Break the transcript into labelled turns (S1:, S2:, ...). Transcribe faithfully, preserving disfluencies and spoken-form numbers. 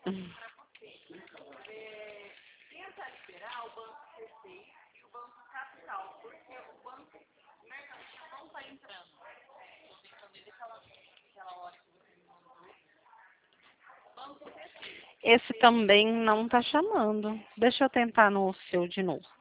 S1: Esse também não tá chamando. Deixa eu tentar no seu de novo.